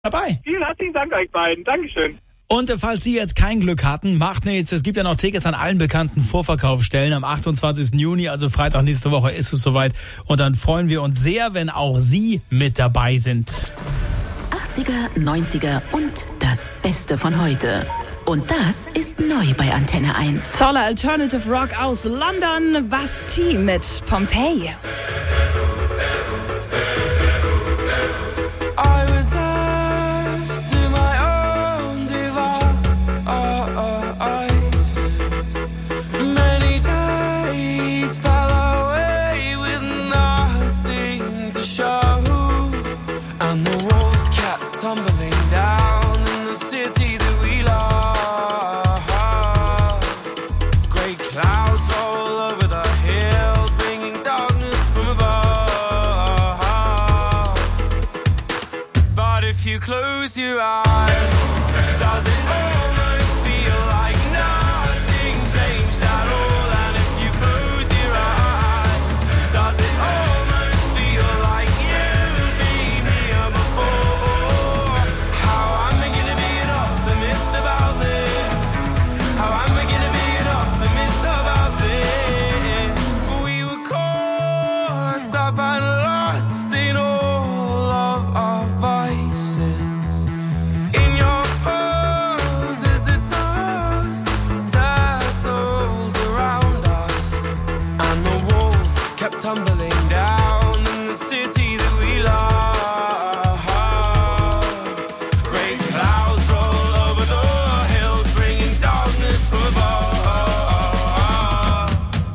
dabei. Vielen herzlichen Dank euch beiden. Dankeschön. Und falls Sie jetzt kein Glück hatten, macht nichts. Es gibt ja noch Tickets an allen bekannten Vorverkaufsstellen. Am 28. Juni, also Freitag nächste Woche, ist es soweit. Und dann freuen wir uns sehr, wenn auch Sie mit dabei sind. 80er, 90er und das Beste von heute. Und das ist neu bei Antenne 1. Toller Alternative Rock aus London, Bastille mit Pompeii. Tumbling down in the city that we love. Great clouds all over the hills, bringing darkness from above. But if you close your eyes, does it almost feel like nothing changed at all? And if you close your eyes, does it almost feel like you've been here before? Tumbling down in the city that we love. Great clouds roll over the hills, bringing darkness from above.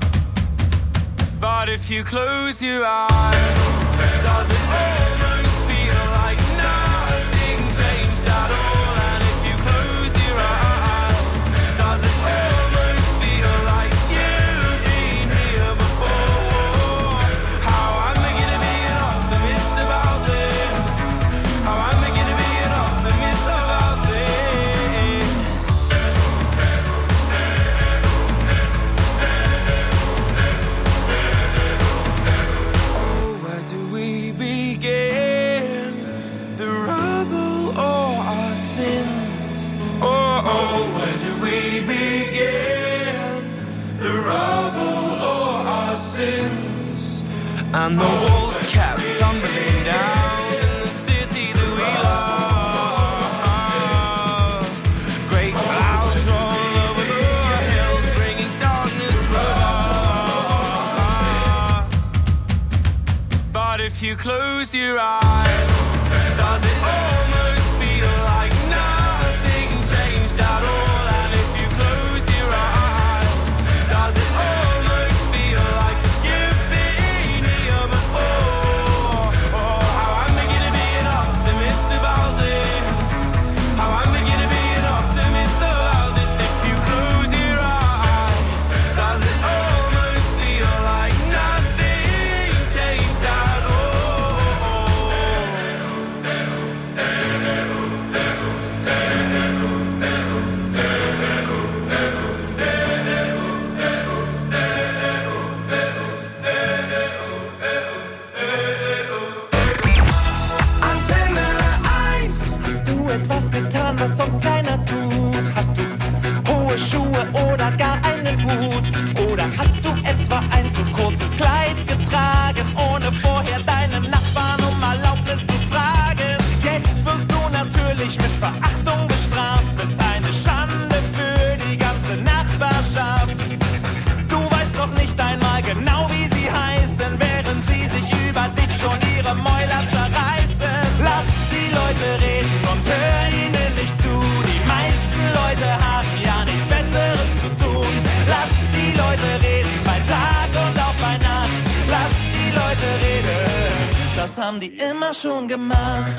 But if you close your eyes, does it almost feel like nothing changed at all? And if you close your eyes, does it almost feel like you've been here before? And the walls kept tumbling down in the city that we love. Great clouds roll over the hills, bringing darkness from above. But if you close your eyes, does it almost feel like nothing changed at all? And if you close your eyes, does it almost feel like you've been here before? Oh, how I'm beginning to be an optimist about this. How I'm beginning to be an optimist about this. If you close your eyes, does it almost feel like nothing changed at all? Etwas getan, was sonst keiner tut? Hast du hohe Schuhe oder gar einen Hut? Oder hast du etwa ein zu kurzes Kleid getragen, ohne vorher deinen Nachbarn um Erlaubnis zu fragen? Jetzt wirst du natürlich mit Verachtung bestraft, bist eine Schande für die ganze Nachbarschaft. Du weißt doch nicht einmal genau, wie sie heißen, während sie sich über dich schon ihre Mäuler zerreißen. Lass die Leute reden und hör ihnen nicht zu. Die meisten Leute haben ja nichts Besseres zu tun. Lass die Leute reden bei Tag und auch bei Nacht. Lass die Leute reden, das haben die immer schon gemacht.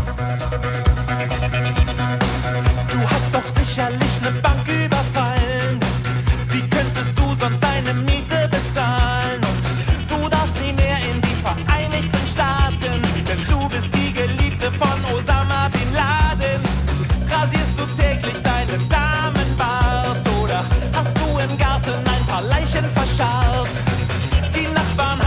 Du hast doch sicherlich eine Bank überfallen. Wie könntest du sonst deine Miete bezahlen? Und du darfst nie mehr in die Vereinigten Staaten, denn du bist die Geliebte von Osama Bin Laden. Rasierst du täglich deinen Damenbart oder hast du im Garten ein paar Leichen verscharrt? Die Nachbarn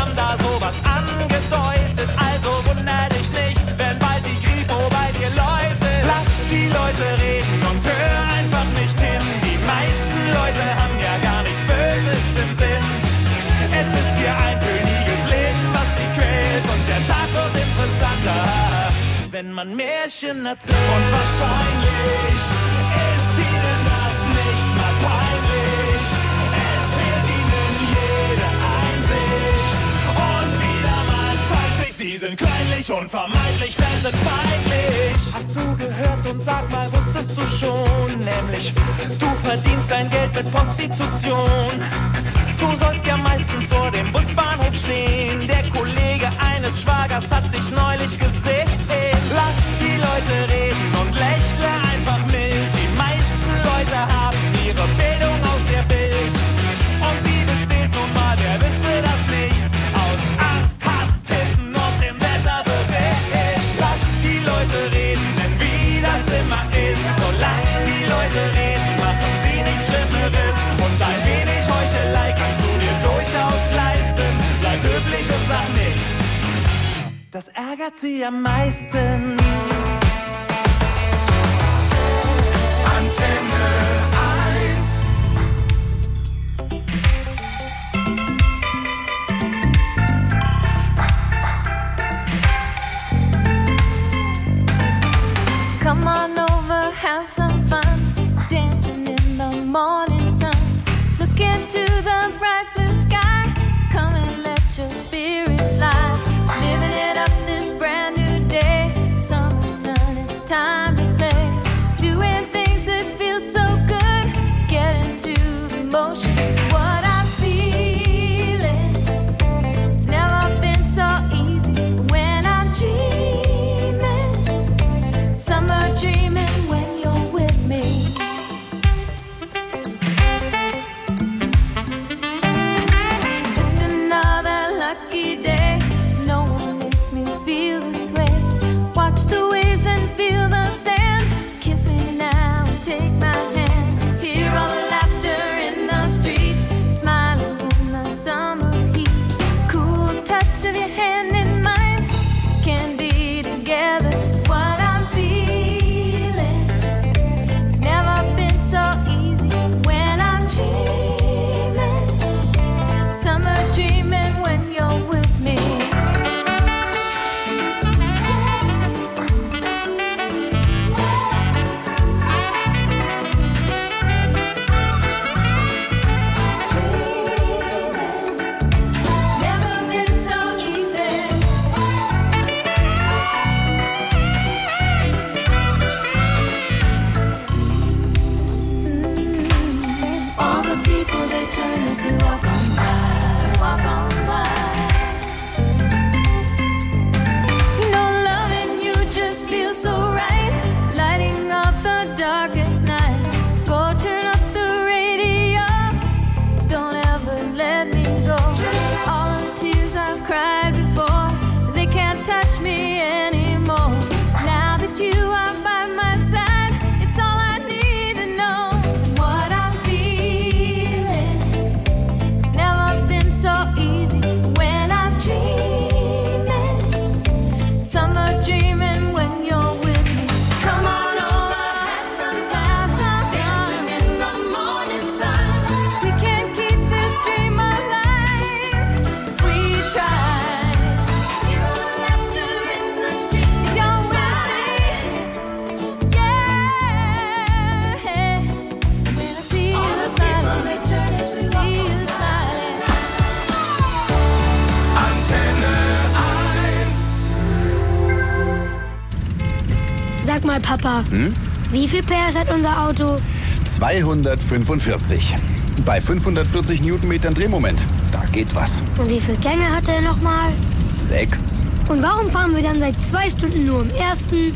wenn man Märchen erzählt. Und wahrscheinlich ist ihnen das nicht mal peinlich. Es fehlt ihnen jede Einsicht. Und wieder mal zeigt sich, sie sind kleinlich und vermeintlich fremdenfeindlich. Hast du gehört und sag mal, wusstest du schon? Nämlich, du verdienst dein Geld mit Prostitution. Du sollst ja meistens vor dem Busbahnhof stehen. Der Kollege eines Schwagers hat dich neulich gesehen. Lass die Leute reden und lächle einfach mild. Die meisten Leute haben ihre Bildung aus der Bild. Und die besteht nun mal, wer wüsste das nicht, aus Angst, Hass, Tippen und dem Wetterbericht. Lass die Leute reden, denn wie das immer ist, solange die Leute reden, machen sie nichts Schlimmeres. Und ein wenig Heuchelei kannst du dir durchaus leisten. Bleib höflich und sag nichts, das ärgert sie am meisten. Antenne 1. Come on over, have some fun, dancing in the morning sun. Look into the bright blue sky, come and let your spirit fly. Living it up this brand new day, summer sun, it's time to play. Doing things that feel so good, get into the motion. What I'm feeling, it's never been so easy. When I'm dreaming, summer dreaming when you're with me. Just another lucky day, no one makes me feel this way. Watch the waves and feel the sand. Kiss me now and take my hand. Hear all the laughter in the street, smiling in the summer heat. Cool touch of your hand in mine, can be together. What I'm feeling, it's never been so easy. When I'm dreaming, summer dreaming when you're with me. Never been so easy. All the people they turn as we walk on by, walk on by. You know, loving you just feels so right, lighting up the darkest night. Go turn up the radio, don't ever let me go. All the tears I've cried before, they can't touch me anymore. Now that you are by my side, it's all I need to know. What I'm feeling, it's never been so easy. When I'm dreaming, summer dreaming when you're with me. Come on over, have some fun, dancing in the morning sun. We can keep this dream alive if we try. Hear all the laughter in the street if you're with me. Yeah. When I see you smiling, they turn as we see you smiling. Antenne 1. Sag mal, Papa, wie viel PS hat unser Auto? 245. Bei 540 Newtonmetern Drehmoment. Da geht was. Und wie viel Gänge hat er nochmal? 6. Und warum fahren wir dann seit 2 Stunden nur im ersten?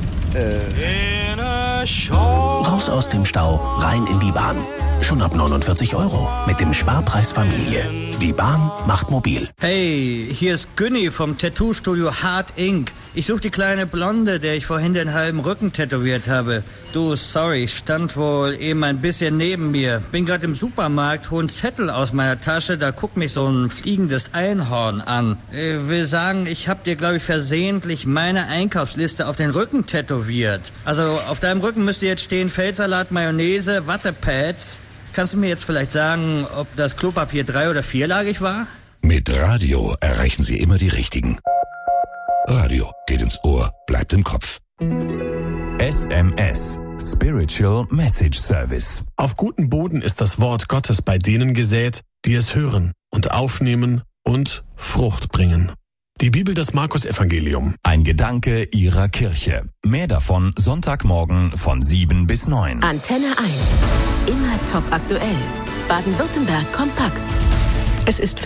Raus aus dem Stau, rein in die Bahn. Schon ab 49 € mit dem Sparpreis Familie. Die Bahn macht mobil. Hey, hier ist Günni vom Tattoo-Studio Hard Ink. Ich suche die kleine Blonde, der ich vorhin den halben Rücken tätowiert habe. Du, sorry, stand wohl eben ein bisschen neben mir. Bin gerade im Supermarkt, hol einen Zettel aus meiner Tasche, da guckt mich so ein fliegendes Einhorn an. Will sagen, ich hab dir, glaube ich, versehentlich meine Einkaufsliste auf den Rücken tätowiert. Also auf deinem Rücken müsste jetzt stehen Feldsalat, Mayonnaise, Wattepads. Kannst du mir jetzt vielleicht sagen, ob das Klopapier 3- oder 4-lagig war? Mit Radio erreichen Sie immer die Richtigen. Radio geht ins Ohr, bleibt im Kopf. SMS. Spiritual Message Service. Auf guten Boden ist das Wort Gottes bei denen gesät, die es hören und aufnehmen und Frucht bringen. Die Bibel, das Markus-Evangelium. Ein Gedanke Ihrer Kirche. Mehr davon Sonntagmorgen von 7 bis 9. Antenne 1. Immer top aktuell. Baden-Württemberg kompakt. Es ist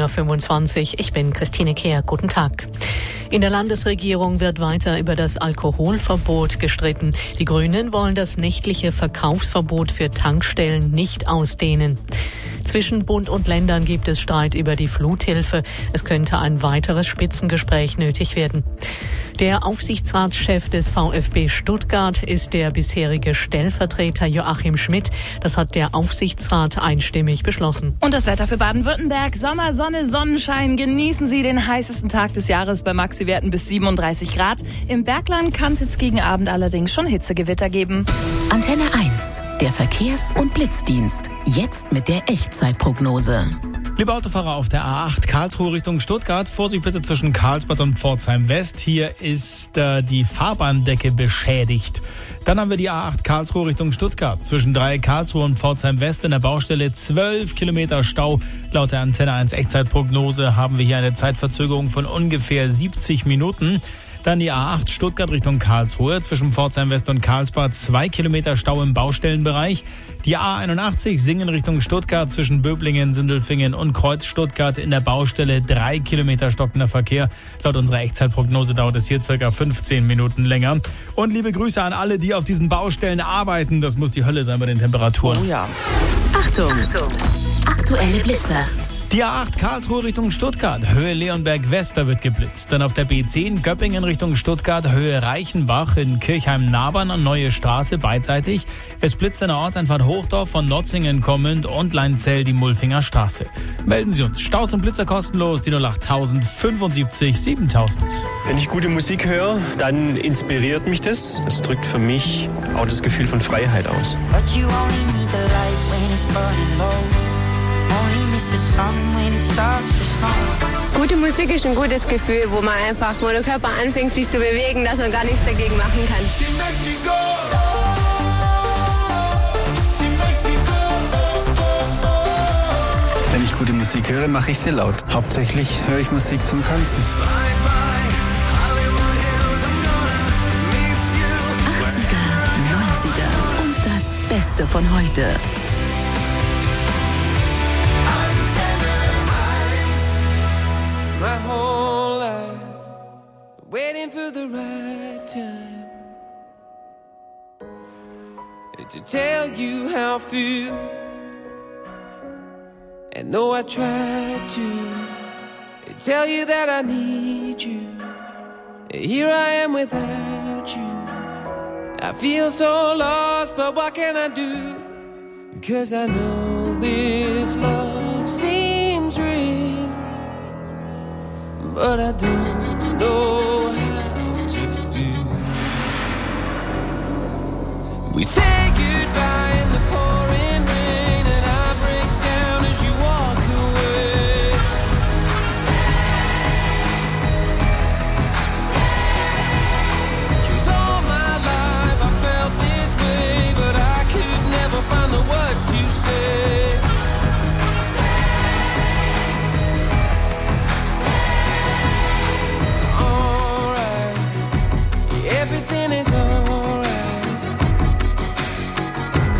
15.25 Uhr. Ich bin Christine Kehr. Guten Tag. In der Landesregierung wird weiter über das Alkoholverbot gestritten. Die Grünen wollen das nächtliche Verkaufsverbot für Tankstellen nicht ausdehnen. Zwischen Bund und Ländern gibt es Streit über die Fluthilfe. Es könnte ein weiteres Spitzengespräch nötig werden. Der Aufsichtsratschef des VfB Stuttgart ist der bisherige Stellvertreter Joachim Schmidt. Das hat der Aufsichtsrat einstimmig beschlossen. Und das Wetter für Baden-Württemberg. Sommer, Sonne, Sonnenschein. Genießen Sie den heißesten Tag des Jahres bei Maxi-Werten bis 37 Grad. Im Bergland kann es jetzt gegen Abend allerdings schon Hitzegewitter geben. Antenne 1. Der Verkehrs- und Blitzdienst. Jetzt mit der Echtzeitprognose. Liebe Autofahrer auf der A8 Karlsruhe Richtung Stuttgart, Vorsicht bitte zwischen Karlsbad und Pforzheim West. Hier ist die Fahrbahndecke beschädigt. Dann haben wir die A8 Karlsruhe Richtung Stuttgart. Zwischen Dreieck Karlsruhe und Pforzheim West in der Baustelle 12 Kilometer Stau. Laut der Antenne 1 Echtzeitprognose haben wir hier eine Zeitverzögerung von ungefähr 70 Minuten. Dann die A8 Stuttgart Richtung Karlsruhe. Zwischen Pforzheim West und Karlsbad 2 Kilometer Stau im Baustellenbereich. Die A81 Singen Richtung Stuttgart zwischen Böblingen, Sindelfingen und Kreuz Stuttgart in der Baustelle 3 Kilometer stockender Verkehr. Laut unserer Echtzeitprognose dauert es hier circa 15 Minuten länger. Und liebe Grüße an alle, die auf diesen Baustellen arbeiten. Das muss die Hölle sein bei den Temperaturen. Oh ja. Achtung! Aktuelle Blitzer. Die A8 Karlsruhe Richtung Stuttgart, Höhe Leonberg West, da wird geblitzt. Dann auf der B10 Göppingen Richtung Stuttgart, Höhe Reichenbach in Kirchheim-Nabern an Neue Straße beidseitig. Es blitzt in der Ortseinfahrt Hochdorf von Notzingen kommend und Leinzell die Mulfinger Straße. Melden Sie uns, Staus und Blitzer kostenlos, die 08000 75 7000. Wenn ich gute Musik höre, dann inspiriert mich das. Es drückt für mich auch das Gefühl von Freiheit aus. Gute Musik ist ein gutes Gefühl, wo der Körper anfängt sich zu bewegen, dass man gar nichts dagegen machen kann. Wenn ich gute Musik höre, mache ich sie laut. Hauptsächlich höre ich Musik zum Tanzen. 80er, 90er und das Beste von heute. My whole life, waiting for the right time to tell you how I feel. And though I tried to tell you that I need you, here I am without you. I feel so lost, but what can I do? 'Cause I know this love seems real, but I don't know how to feel. We say goodbye in the pouring rain, and I break down as you walk away. Stay. 'Cause all my life I felt this way, but I could never find the words to say. Everything is alright.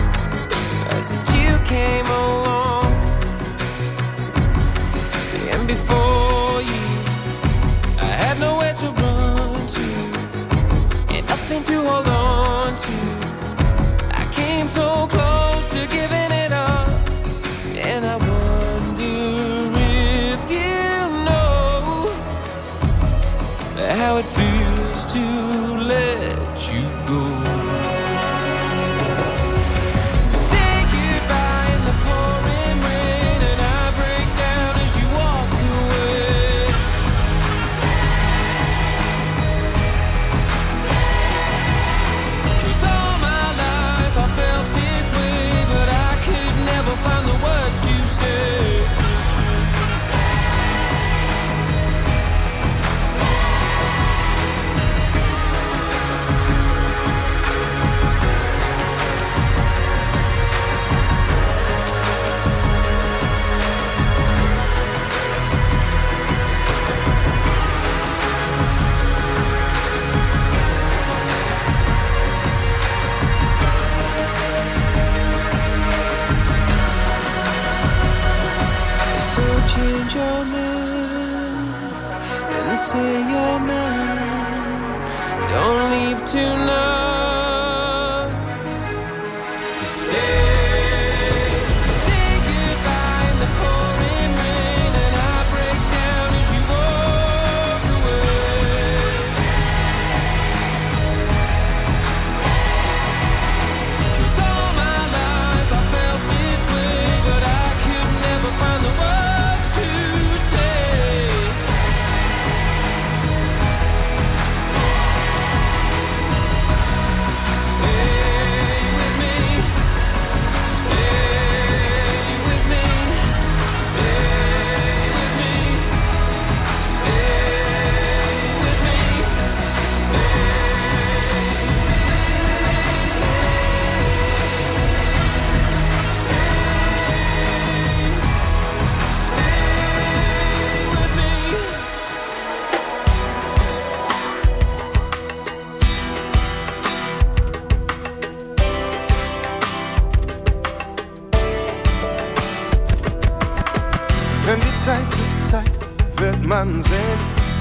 Zeit ist Zeit, wird man sehen,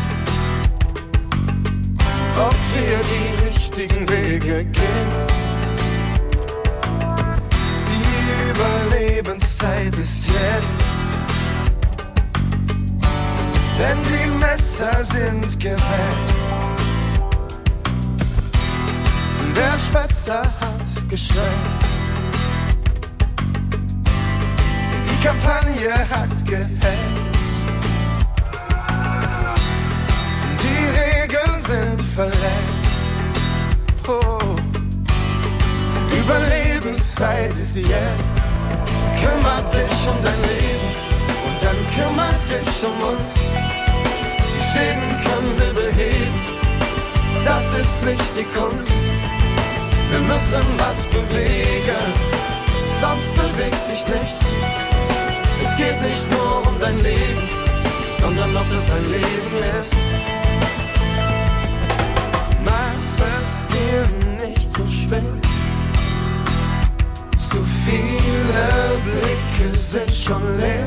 ob wir die richtigen Wege gehen. Die Überlebenszeit ist jetzt, denn die Messer sind gewetzt. Der Schwätzer hat geschwätzt. Die Kampagne hat gehetzt. Die Regeln sind verletzt. Oh. Überlebenszeit ist jetzt. Kümmert dich um dein Leben und dann kümmert dich um uns. Die Schäden können wir beheben, das ist nicht die Kunst. Wir müssen was bewegen, sonst bewegt sich nichts. Es geht nicht nur um dein Leben, sondern ob es ein Leben ist. Mach es dir nicht so schwer. Zu viele Blicke sind schon leer.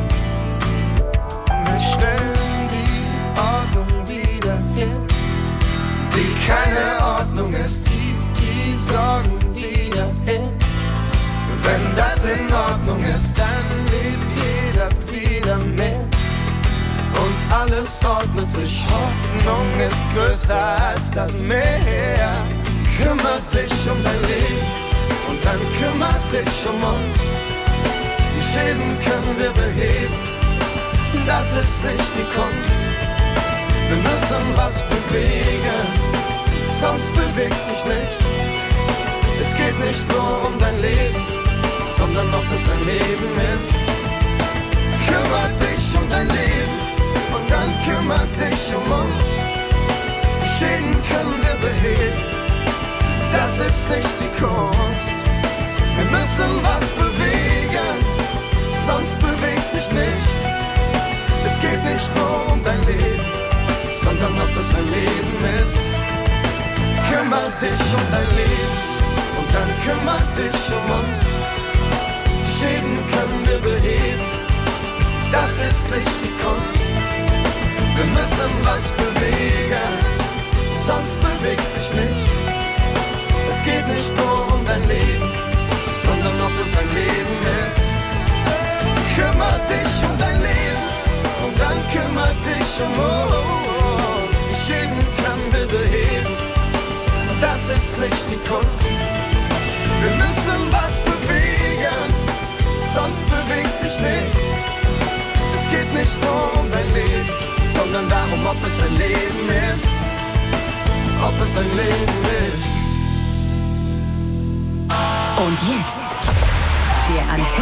Wir stellen die Ordnung wieder her, die keine Ordnung ist. Die Sorgen wieder hin. Wenn das in Ordnung ist, dann lebt jeder wieder mehr. Und alles ordnet sich, Hoffnung ist größer als das Meer. Kümmert dich um dein Leben und dann kümmert dich um uns. Die Schäden können wir beheben, das ist nicht die Kunst. Wir müssen was bewegen, sonst bewegt sich nichts. Es geht nicht nur um dein Leben, sondern ob es ein Leben ist. Kümmert dich um dein Leben und dann kümmert dich um uns. Die Schäden können wir beheben, das ist nicht die Kunst. Wir müssen was bewegen, sonst bewegt sich nichts. Es geht nicht nur um dein Leben, sondern ob es ein Leben ist. Kümmert dich um dein Leben und dann kümmert dich um uns. Die Schäden können wir beheben, das ist nicht die Kunst. Wir müssen was bewegen, sonst bewegt sich nichts. Es geht nicht nur um dein Leben, sondern ob es ein Leben ist. Kümmert dich um dein Leben und dann kümmert dich um uns. Die Schäden können wir beheben, das ist nicht die Kunst. Wir müssen was bewegen, sonst bewegt sich nichts. Es geht nicht nur um dein Leben, sondern darum, ob es ein Leben ist. Ob es ein Leben ist. Und jetzt der Antenne